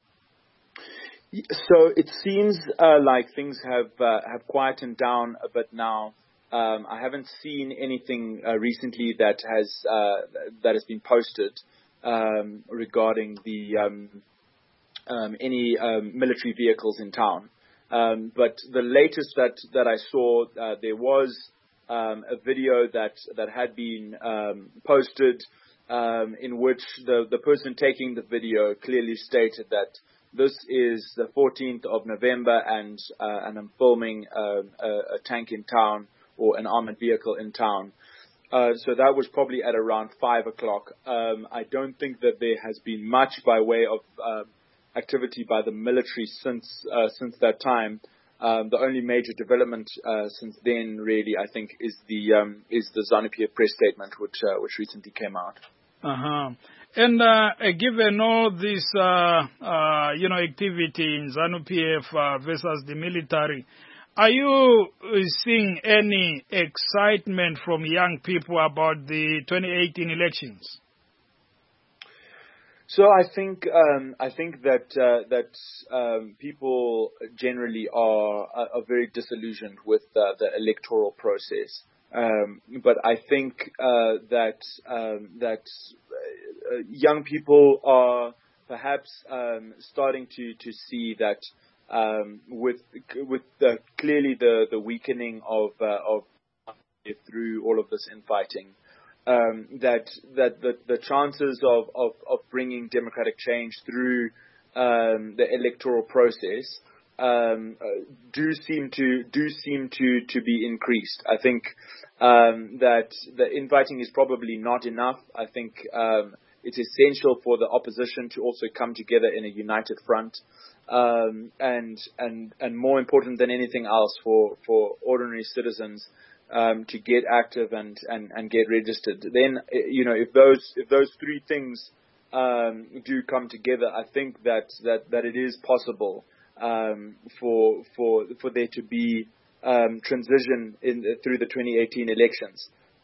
Speaker 7: So it seems like things have quietened down a bit now. I haven't seen anything recently that has been posted regarding the any military vehicles in town. But the latest that I saw, there was a video that had been posted in which the person taking the video clearly stated that this is the 14th of November and I'm filming a tank in town or an armored vehicle in town. So that was probably at around 5 o'clock. I don't think that there has been much by way of activity by the military since that time. The only major development since then, really, I think, is the ZANU-PF press statement, which recently came out.
Speaker 1: And given all this, activity in ZANU-PF versus the military, are you seeing any excitement from young people about the 2018 elections?
Speaker 7: So I think that people generally are very disillusioned with the electoral process. But I think that young people are perhaps starting to see that with clearly the weakening of through all of this infighting, that the chances of bringing democratic change through the electoral process do seem to be increased. I think that the infighting is probably not enough. I think it's essential for the opposition to also come together in a united front, and more important than anything else for ordinary citizens to get active and get registered. Then if those three things do come together, I think that it is possible for there to be transition through the 2018 elections.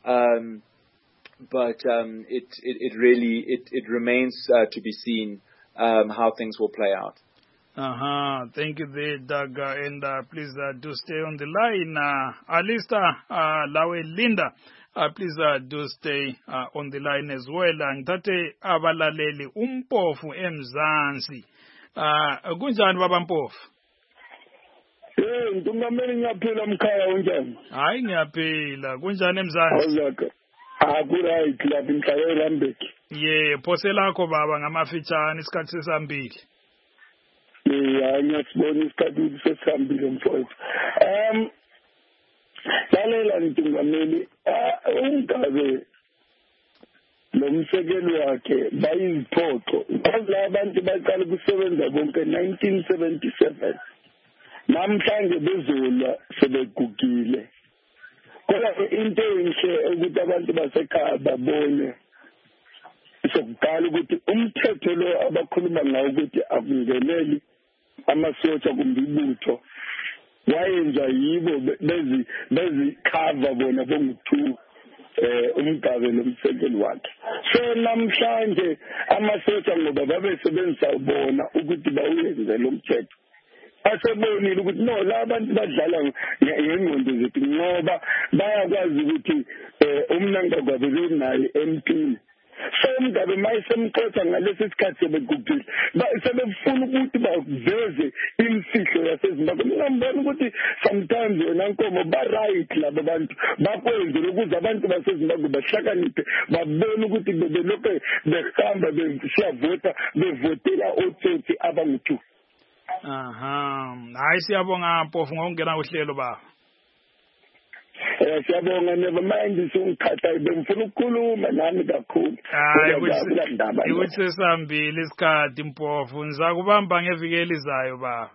Speaker 7: But it really remains to be seen how things will play out.
Speaker 1: Thank you there, Doug. And please do stay on the line. Alista, Lawe, Linda, please do stay on the line as well. Ngithathe abalaleli uMpofu eMzansi. Kunjani baba Mpofu?
Speaker 10: Ntungameli ngiyaphila mkhaya unjani?
Speaker 1: Hayi ngiyaphila. Kunjani eMzansi?
Speaker 10: Right, lapha imhlaba eLambeki.
Speaker 1: Phose lakho baba ngamafitshane isikhathi sesambili.
Speaker 10: Ngiyasibona isikhathi sesihambile mfowethu. Lalela Ntungameli, uMgabe nomsekeli wakhe bayiziphoqo. Bazi abantu baqala ukusebenza bonke 1977. Namhlanje bezolwa sebegugile. Kodwa into enhle ukuthi abantu basekhaya babone sokuqala ukuthi umthetho lo abakhuluma ngawo ukuthi akungeneli amasotsha kumbe ibutho wayenza yibo bezikhava bona bongu-2 uMgabe nomsekeli wakhe. So namhlanje amasotsha ngoba babesebenzisa bona ukuthi bawenze lo mthetho asebonile ukuthi no la abantu badlala ngengqondo zethu ngoba bayakwazi ukuthi umnankagwabe benaye empini. So uMgabe mayisemqotha ngalesi sikhathi sebegugile sebefuna ukuthi baveze imfihlo yaseZimbabwe. Ngiyambona ukuthi sometimes wena Nkomo ba-right laba bantu bakwenzela ukuze abantu baseZimbabwe bahlakaniphe babone ukuthi belokhu behamba besiyavota bevotela otsotsi abangu-2.
Speaker 1: Hayi siyabonga Mpofu ngokungena uhlelo baba.
Speaker 10: Siyabonga, never mind sungikhatha bengifuna ukukhuluma nami kakhulu.
Speaker 1: Hayi ukuthi sesambile isikhathi Mpofu ngizakubamba ngeviki elizayo baba.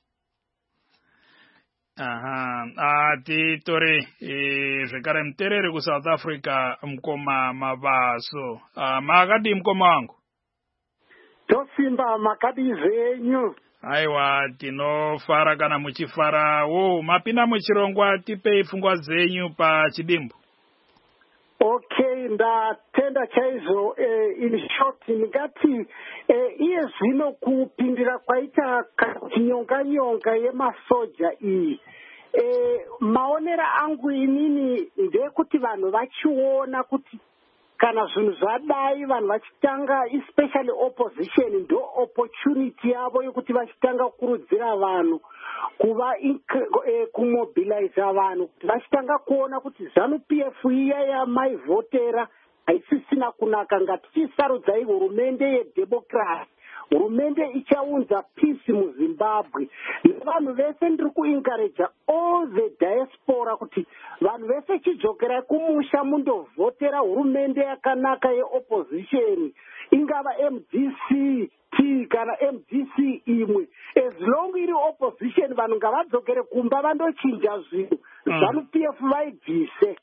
Speaker 1: Titori zvekare mutereri kuSouth Africa Mkoma Mabaso. Makadi Mkoma wangu.
Speaker 11: Tosimba makadi zenyu.
Speaker 1: Aiwa tinofara kana muchifarawo mapinda muchirongwa tipei pfungwa dzenyu pachidimbu.
Speaker 11: Okay, ndatenda chaizvo in short ndingati iye zvino kupindira kwaita nyonga yemasoja iyi maonera angu inini ndekuti vanhu vachiona kuti kana zvinhu zvadai vanhu vachitanga especially opposition ndo opportunity yavo yokuti vachitanga kukurudzira vanhu kuva kumobilize vanhu kuti vachitanga kuona kuti ZANU-PF iya yamaivhotera haisisina kunaka ngatichisarudzai hurumende yedemocracy hurumende ichaunza peace muZimbabwe. Vanhu vese ndiri kuencourage all the diaspora kuti vanhu vese chidzokerai kumusha mundovhotera hurumende yakanaka yeopposition ingava MDC T kana MDC imwe. As long iri opposition vanhu ngavadzokere kumba vandochinja zvinhu ZANU-PF vaibvise.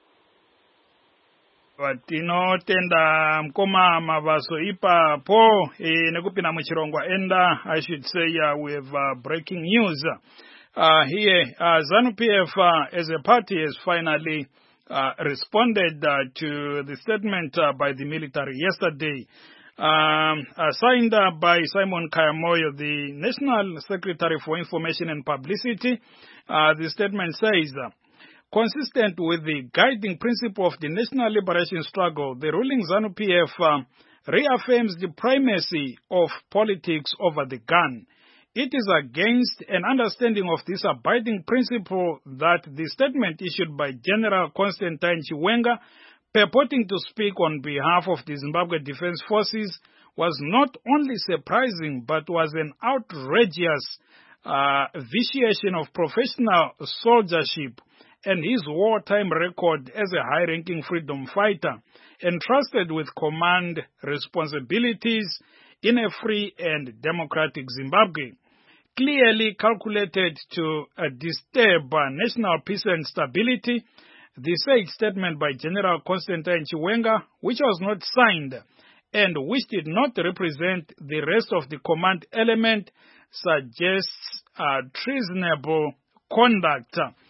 Speaker 1: Tinotenda Mkoma Mabaso ipapo nekupinda muchirongwa enda I should say we have breaking news here. ZANU-PF as a party has finally responded to the statement by the military yesterday, signed by Simon Kayamoyo, the National Secretary for Information and Publicity. The statement says, consistent with the guiding principle of the national liberation struggle, the ruling ZANU-PF reaffirms the primacy of politics over the gun. It is against an understanding of this abiding principle that the statement issued by General Constantine Chiwenga, purporting to speak on behalf of the Zimbabwe Defense Forces, was not only surprising but was an outrageous vitiation of professional soldiership and his wartime record as a high-ranking freedom fighter, entrusted with command responsibilities in a free and democratic Zimbabwe, clearly calculated to disturb national peace and stability. The said statement by General Constantine Chiwenga, which was not signed and which did not represent the rest of the command element, suggests treasonable conduct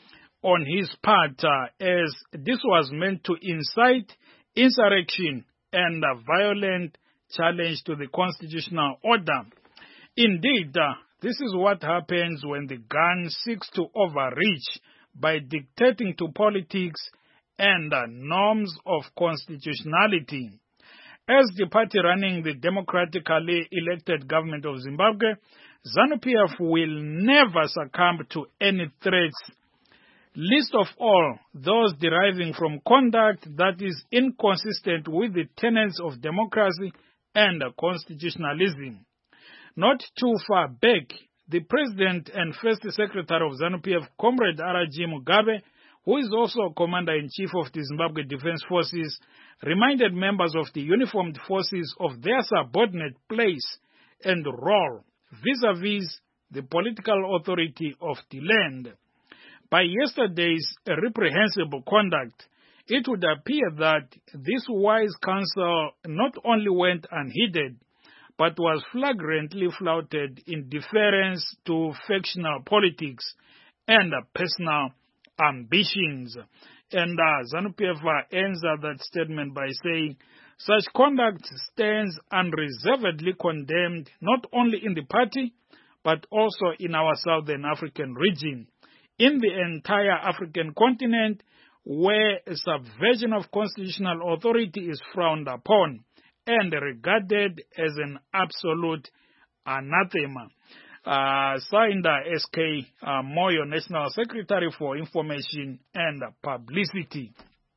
Speaker 1: on his part, as this was meant to incite insurrection and a violent challenge to the constitutional order. Indeed, this is what happens when the gun seeks to overreach by dictating to politics and norms of constitutionality. As the party running the democratically elected government of Zimbabwe, ZANU-PF will never succumb to any threats, least of all those deriving from conduct that is inconsistent with the tenets of democracy and constitutionalism. Not too far back, the President and First Secretary of ZANU-PF, Comrade R.G. Mugabe, who is also Commander-in-Chief of the Zimbabwe Defense Forces, reminded members of the uniformed forces of their subordinate place and role vis-à-vis the political authority of the land. By yesterday's reprehensible conduct, it would appear that this wise counsel not only went unheeded, but was flagrantly flouted in deference to factional politics and personal ambitions. And ZANU-PF ends that statement by saying, such conduct stands unreservedly condemned not only in the party, but also in our Southern African region, in the entire African continent, where a subversion of constitutional authority is frowned upon and regarded as an absolute anathema. Signed S.K. Moyo, National Secretary for Information and Publicity.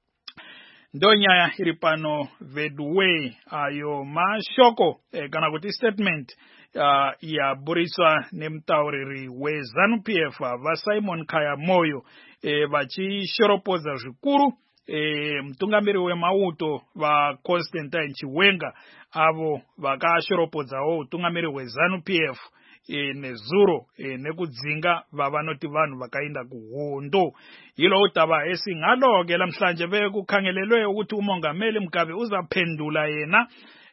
Speaker 1: Ndonyaya iripano vedwe ayo mashoko kana kuti statement ya buriswa nemtauriri we ZANU-PF va Simon Khaya Moyo vachishoropoza zvikuru mtungamiri wemauto va Constantine Chiwenga avo vakashoropodzawo utungamiri we ZANU-PF nezuro nekudzinga vavanoti vanhu vakaenda kuhondo. Yilo utaba esingaloke lamhlanje bekukhangelelwe ukuthi umongameli Mugabe uzaphendula yena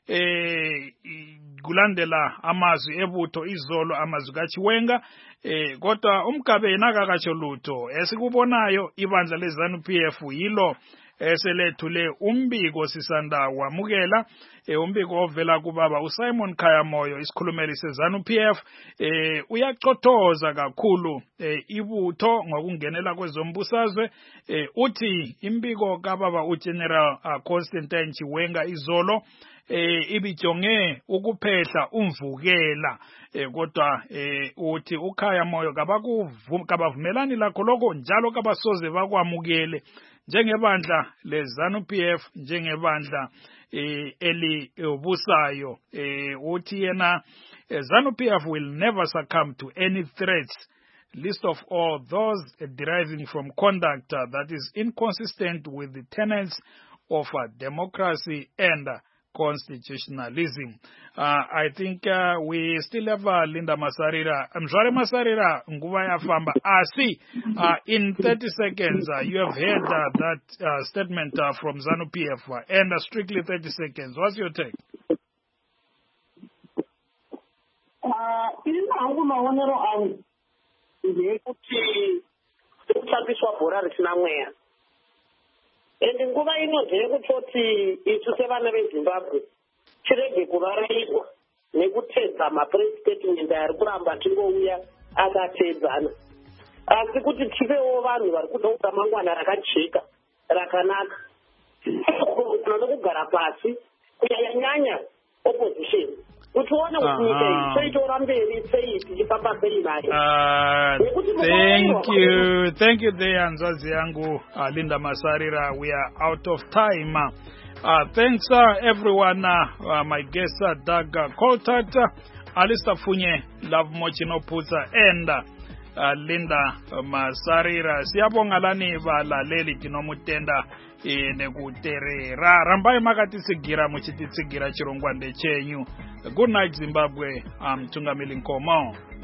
Speaker 1: kulandela amazwi ebutho izolo amazwi kaChiwenga kodwa uMgabe yena akakatsho lutho. Esikubonayo ibandla leZANU-PF yilo eselethule umbiko sisanda wamukela umbiko ovela kubaba uSimon Khaya Moyo isikhulumeli seZANU-PF uyaqothoza kakhulu ibutho ngokungenela kwezombusazwe uthi imbiko kababa uGeneral Constantine Chiwenga izolo ibijonge ukuphehla umvukela kodwa uthi uKhaya Moyo kabavumelani lakho lokho njalo kabasoze bakwamukele njengebandla leZANU-PF njengebandla elibusayo uthi yena ZANU-PF will never succumb to any threats, least of all those deriving from conduct that is inconsistent with the tenets of democracy and constitutionalism. I think we still have Linda Masarira. Mzware Masarira, nguva yafamba. See, in 30 seconds, you have heard that statement from ZANU-PF, and strictly 30 seconds. What's your take?
Speaker 9: And nguva inobve kutoti isu sevana veZimbabwe tirege kuvarairwa nekutedza mapresident ari kuramba tingouya akatedzana, asi kuti tivewo vanhu vari kuda kuda mangwana rakajeka rakanaka tinoda kugara pasi kunyanya opposition utione kuti nyika iyi toitora mberi sei tichifamba sei nayo.
Speaker 1: Thank you there Nzazi yangu Linda Masarira. We are out of time. Thanks everyone, my guests Doug Coltart, Alistair Funye, Love Mochino Puza, and Linda Masarira. Siyabonga lani balaleli tinomutenda nekuterera rambai makatisigira muchitisigira chirongwande chenyu. Good night Zimbabwe. Tungamili Nkomo.